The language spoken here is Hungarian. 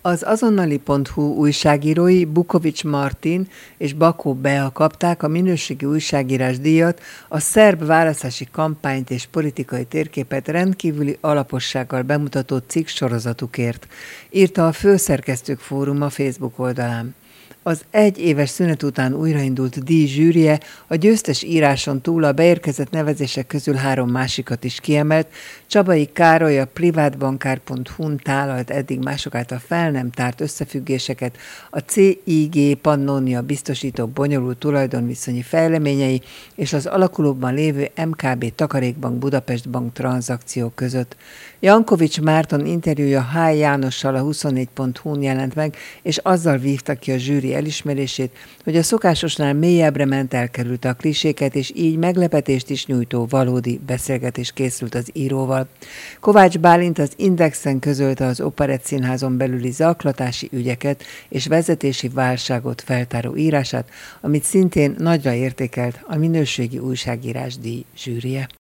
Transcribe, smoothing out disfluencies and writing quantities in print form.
Az azonnali.hu újságírói Bukovics Martin és Bakó Bea kapták a minőségi újságírás díjat a szerb választási kampányt és politikai térképet rendkívüli alapossággal bemutató cikk sorozatukért, írta a Főszerkesztők Fóruma Facebook oldalán. Az egyéves szünet után újraindult díj zsűrije a győztes íráson túl a beérkezett nevezések közül 3 másikat is kiemelt. Csabai Károly a privátbankár.hu-n tálalt eddig mások által fel nem tárt összefüggéseket, a CIG Pannonia biztosító bonyolult tulajdonviszonyi fejleményei és az alakulóban lévő MKB Takarékbank Budapest Bank tranzakciók között. Jankovics Márton interjúja H. Jánossal a 24.hu-n jelent meg, és azzal vívta ki a zsűri elismerését, hogy a szokásosnál mélyebbre ment, elkerülte a kliséket, és így meglepetést is nyújtó valódi beszélgetés készült az íróval. Kovács Bálint az Indexen közölte az Operett Színházon belüli zaklatási ügyeket és vezetési válságot feltáró írását, amit szintén nagyra értékelt a minőségi újságírás díj zsűrije.